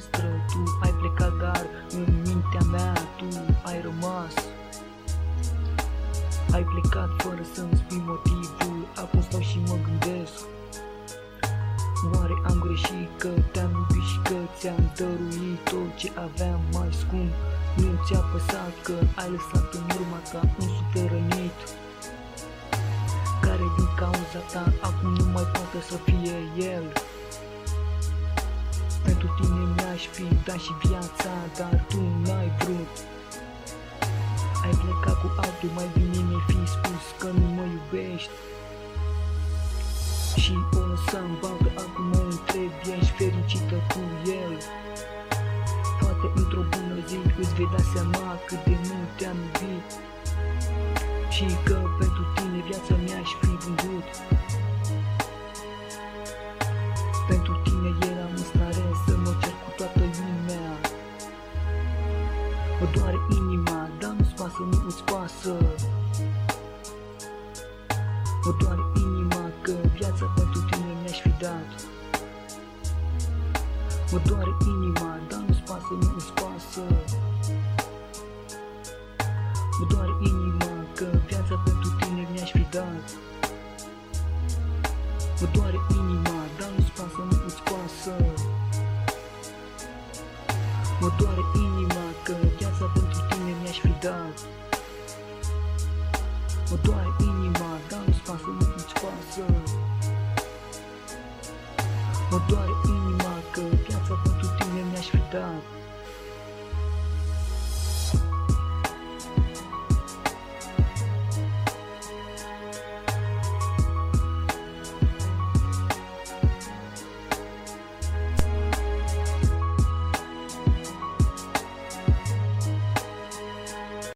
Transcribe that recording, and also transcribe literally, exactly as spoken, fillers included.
noastră. Tu ai plecat, dar în mintea mea tu ai rămas. Ai plecat fără să-mi spui motivul. Acum stau și mă gândesc, oare am greșit că te-am iubit și că ți-am dăruit tot ce aveam mai scump? Nu ți-a păsat că ai lăsat în urma ta un suflet rănit, care din cauza ta acum nu mai poate să fie el. Pentru tine mi-aș fi dat și viața, dar tu n-ai vrut. Ai plecat cu altul, mai bine mi-ai fi spus că nu mă iubești. Și o lăsam baltă, acum mă întreb, ești fericită cu el? Poate într-o bună zi îți vei da seama cât de mult te-am iubit și că pentru tine viața mi-aș fi vândut. Pentru tine eram în stare să mă cer cu toată lumea. Mă doare inima, dar nu-ți pasă, nu-ți pasă. Mă doare inima că viața pentru tine mi-aș fi dat. Mă doare inima, dar nu-ți pasă, nu-ți pasă. Mă doare inima că viața pentru tine mi-aș fi dat. Mă doare inima, dar nu-ți pasă, nu-ți pasă. Mă doare inima că viața pentru tine mi-aș fi dat. Mă doare inima, dar nu-ți pasă, nu-ți pasă. Mă doare inima că viața pentru tine mi-aș fi dat.